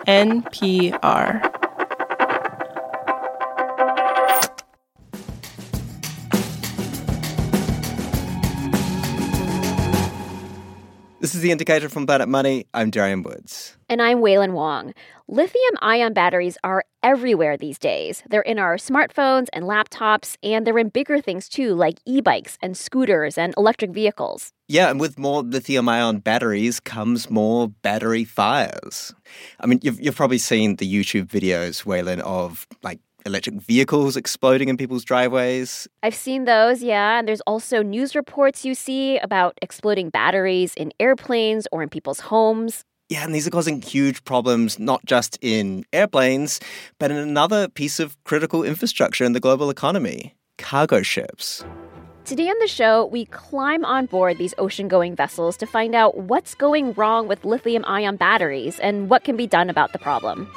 NPR. This is The Indicator from Planet Money. I'm Darian Woods. And I'm Wailin Wong. Lithium-ion batteries are everywhere these days. They're in our smartphones and laptops, and they're in bigger things too, like e-bikes and scooters and electric vehicles. Yeah, and with more lithium-ion batteries comes more battery fires. I mean, you've probably seen the YouTube videos, Wailin, of electric vehicles exploding in people's driveways. I've seen those, yeah. And there's also news reports you see about exploding batteries in airplanes or in people's homes. Yeah, and these are causing huge problems, not just in airplanes, but in another piece of critical infrastructure in the global economy, cargo ships. Today on the show, we climb on board these ocean-going vessels to find out what's going wrong with lithium-ion batteries and what can be done about the problem.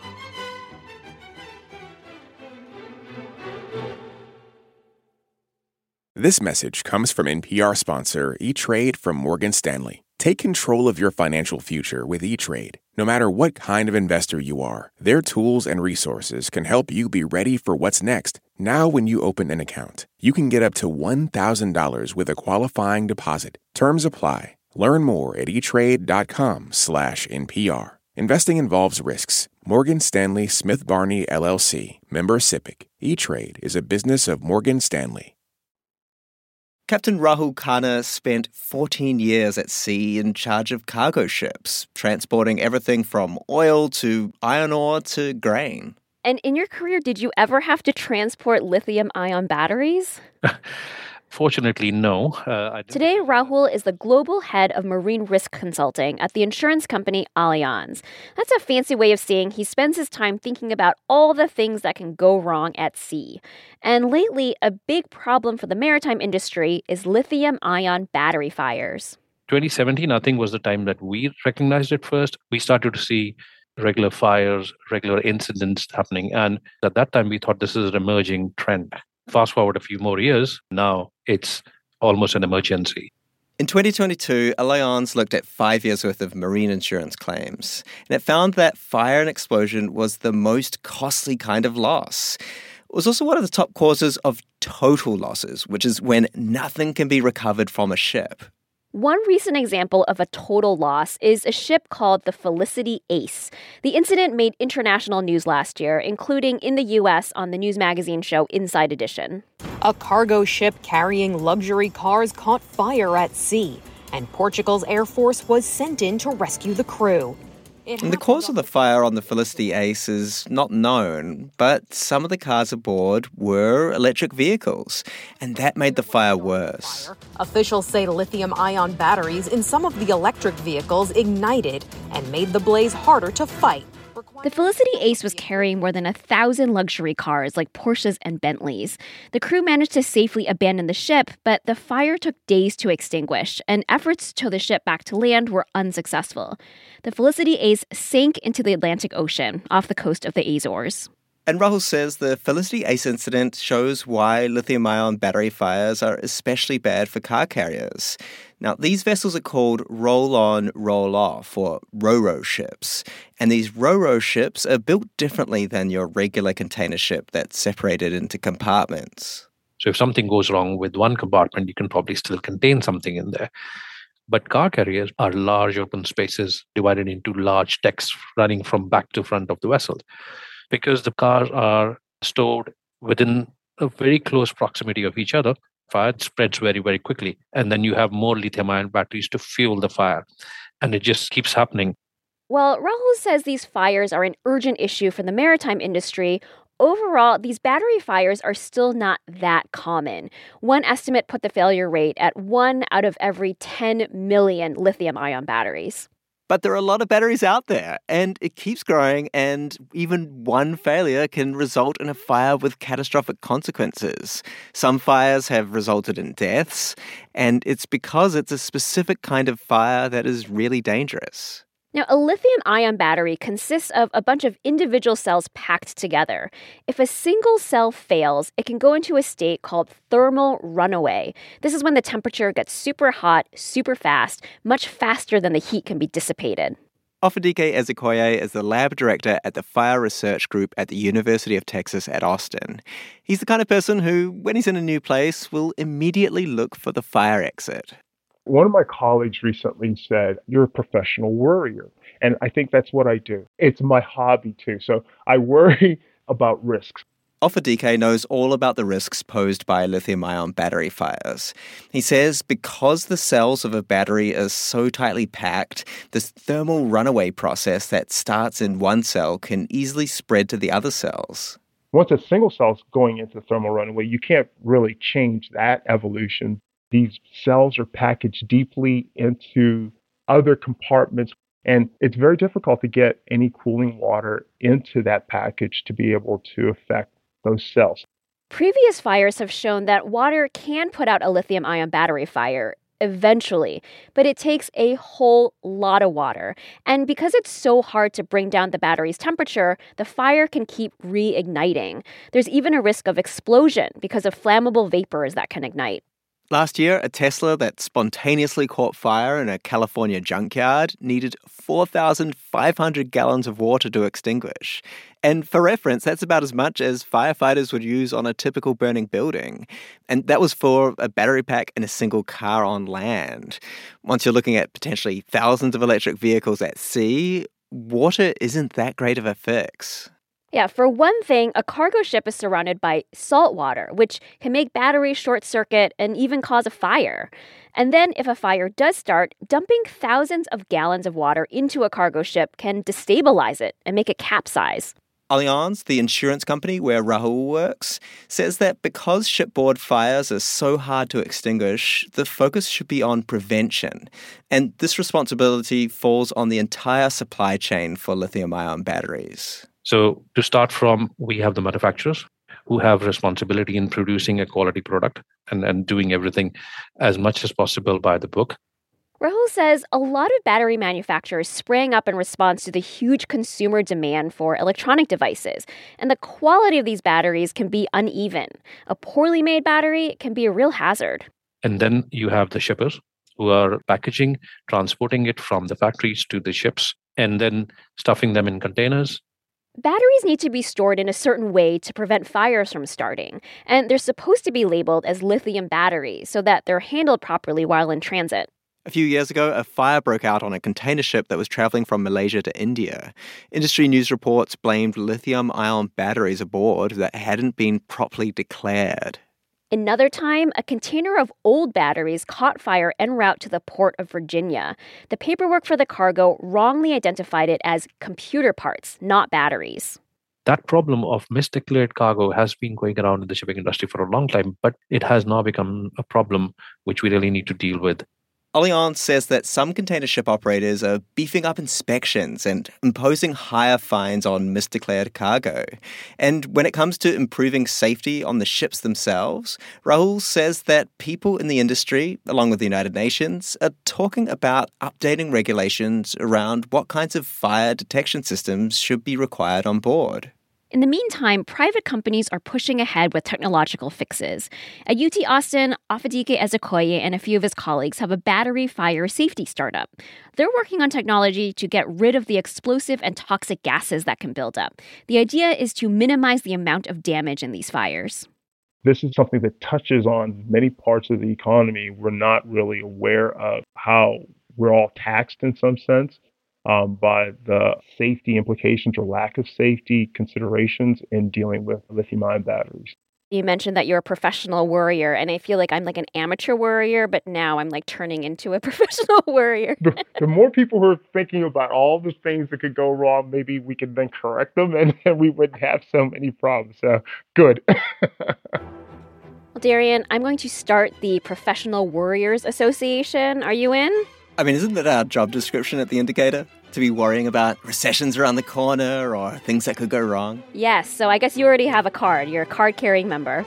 This message comes from NPR sponsor E-Trade from Morgan Stanley. Take control of your financial future with E-Trade. No matter what kind of investor you are, their tools and resources can help you be ready for what's next. Now when you open an account, you can get up to $1,000 with a qualifying deposit. Terms apply. Learn more at etrade.com/NPR. Investing involves risks. Morgan Stanley Smith Barney, LLC. Member SIPC. E-Trade is a business of Morgan Stanley. Captain Rahul Khanna spent 14 years at sea in charge of cargo ships, transporting everything from oil to iron ore to grain. And in your career, did you ever have to transport lithium-ion batteries? Fortunately, no. Today, Rahul is the global head of marine risk consulting at the insurance company Allianz. That's a fancy way of saying he spends his time thinking about all the things that can go wrong at sea. And lately, a big problem for the maritime industry is lithium-ion battery fires. 2017, I think, was the time that we recognized it first. We started to see regular fires, regular incidents happening. And at that time, we thought this is an emerging trend. Fast forward a few more years, now it's almost an emergency. In 2022, Allianz looked at 5 years' worth of marine insurance claims, and it found that fire and explosion was the most costly kind of loss. It was also one of the top causes of total losses, which is when nothing can be recovered from a ship. One recent example of a total loss is a ship called the Felicity Ace. The incident made international news last year, including in the U.S. on the news magazine show Inside Edition. A cargo ship carrying luxury cars caught fire at sea, and Portugal's Air Force was sent in to rescue the crew. And the cause of the fire on the Felicity Ace is not known, but some of the cars aboard were electric vehicles, and that made the fire worse. Officials say lithium-ion batteries in some of the electric vehicles ignited and made the blaze harder to fight. The Felicity Ace was carrying more than 1,000 luxury cars like Porsches and Bentleys. The crew managed to safely abandon the ship, but the fire took days to extinguish, and efforts to tow the ship back to land were unsuccessful. The Felicity Ace sank into the Atlantic Ocean off the coast of the Azores. And Rahul says the Felicity Ace incident shows why lithium-ion battery fires are especially bad for car carriers. Now, these vessels are called roll-on, roll-off, or ro-ro ships. And these ro-ro ships are built differently than your regular container ship that's separated into compartments. So if something goes wrong with one compartment, you can probably still contain something in there. But car carriers are large open spaces divided into large decks running from back to front of the vessel. Because the cars are stored within a very close proximity of each other, fire spreads very, very quickly. And then you have more lithium-ion batteries to fuel the fire. And it just keeps happening. While Rahul says these fires are an urgent issue for the maritime industry, overall, these battery fires are still not that common. One estimate put the failure rate at 1 out of every 10 million lithium-ion batteries. But there are a lot of batteries out there, and it keeps growing, and even one failure can result in a fire with catastrophic consequences. Some fires have resulted in deaths, and it's because it's a specific kind of fire that is really dangerous. Now, a lithium-ion battery consists of a bunch of individual cells packed together. If a single cell fails, it can go into a state called thermal runaway. This is when the temperature gets super hot, super fast, much faster than the heat can be dissipated. Ofadike Ezekoye is the lab director at the Fire Research Group at the University of Texas at Austin. He's the kind of person who, when he's in a new place, will immediately look for the fire exit. One of my colleagues recently said, "You're a professional worrier." And I think that's what I do. It's my hobby too. So I worry about risks. Ofadike knows all about the risks posed by lithium-ion battery fires. He says because the cells of a battery are so tightly packed, this thermal runaway process that starts in one cell can easily spread to the other cells. Once a single cell's going into the thermal runaway, you can't really change that evolution. These cells are packaged deeply into other compartments, and it's very difficult to get any cooling water into that package to be able to affect those cells. Previous fires have shown that water can put out a lithium-ion battery fire eventually, but it takes a whole lot of water. And because it's so hard to bring down the battery's temperature, the fire can keep reigniting. There's even a risk of explosion because of flammable vapors that can ignite. Last year, a Tesla that spontaneously caught fire in a California junkyard needed 4,500 gallons of water to extinguish. And for reference, that's about as much as firefighters would use on a typical burning building. And that was for a battery pack in a single car on land. Once you're looking at potentially thousands of electric vehicles at sea, water isn't that great of a fix. Yeah, for one thing, a cargo ship is surrounded by salt water, which can make batteries short circuit and even cause a fire. And then if a fire does start, dumping thousands of gallons of water into a cargo ship can destabilize it and make it capsize. Allianz, the insurance company where Rahul works, says that because shipboard fires are so hard to extinguish, the focus should be on prevention. And this responsibility falls on the entire supply chain for lithium-ion batteries. So to start from, we have the manufacturers who have responsibility in producing a quality product and doing everything as much as possible by the book. Rahul says a lot of battery manufacturers sprang up in response to the huge consumer demand for electronic devices, and the quality of these batteries can be uneven. A poorly made battery can be a real hazard. And then you have the shippers who are packaging, transporting it from the factories to the ships, and then stuffing them in containers. Batteries need to be stored in a certain way to prevent fires from starting, and they're supposed to be labeled as lithium batteries so that they're handled properly while in transit. A few years ago, a fire broke out on a container ship that was traveling from Malaysia to India. Industry news reports blamed lithium-ion batteries aboard that hadn't been properly declared. Another time, a container of old batteries caught fire en route to the port of Virginia. The paperwork for the cargo wrongly identified it as computer parts, not batteries. That problem of misdeclared cargo has been going around in the shipping industry for a long time, but it has now become a problem which we really need to deal with. Allianz says that some container ship operators are beefing up inspections and imposing higher fines on misdeclared cargo. And when it comes to improving safety on the ships themselves, Rahul says that people in the industry, along with the United Nations, are talking about updating regulations around what kinds of fire detection systems should be required on board. In the meantime, private companies are pushing ahead with technological fixes. At UT Austin, Ofadike Ezekoye and a few of his colleagues have a battery fire safety startup. They're working on technology to get rid of the explosive and toxic gases that can build up. The idea is to minimize the amount of damage in these fires. This is something that touches on many parts of the economy. We're not really aware of how we're all taxed in some sense. By the safety implications or lack of safety considerations in dealing with lithium-ion batteries. You mentioned that you're a professional worrier, and I feel like I'm like an amateur worrier, but now I'm like turning into a professional worrier. The more people who are thinking about all the things that could go wrong, maybe we could then correct them and we wouldn't have so many problems. So, good. Well, Darian, I'm going to start the Professional Worriers Association. Are you in? I mean, isn't that our job description at The Indicator? To be worrying about recessions around the corner or things that could go wrong? Yes, so I guess you already have a card. You're a card-carrying member.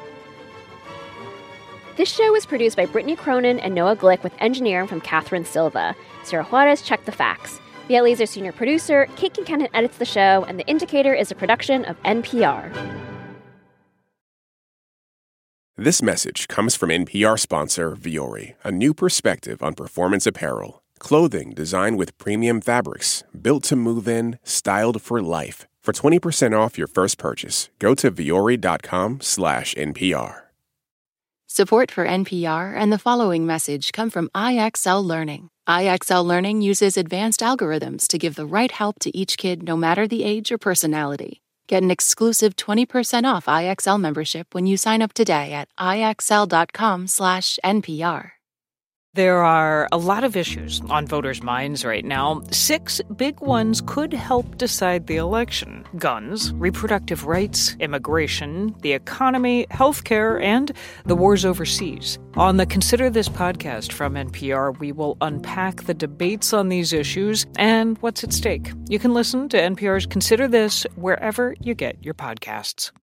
This show was produced by Brittany Cronin and Noah Glick with engineering from Catherine Silva. Sarah Juarez checked the facts. Viet Lee's our senior producer, Kate Kincannon edits the show, and The Indicator is a production of NPR. This message comes from NPR sponsor Vuori, a new perspective on performance apparel. Clothing designed with premium fabrics, built to move in, styled for life. For 20% off your first purchase, go to vuori.com/NPR. Support for NPR and the following message come from IXL Learning. IXL Learning uses advanced algorithms to give the right help to each kid no matter the age or personality. Get an exclusive 20% off IXL membership when you sign up today at IXL.com/NPR. There are a lot of issues on voters' minds right now. 6 big ones could help decide the election: guns, reproductive rights, immigration, the economy, healthcare, and the wars overseas. On the Consider This podcast from NPR, we will unpack the debates on these issues and what's at stake. You can listen to NPR's Consider This wherever you get your podcasts.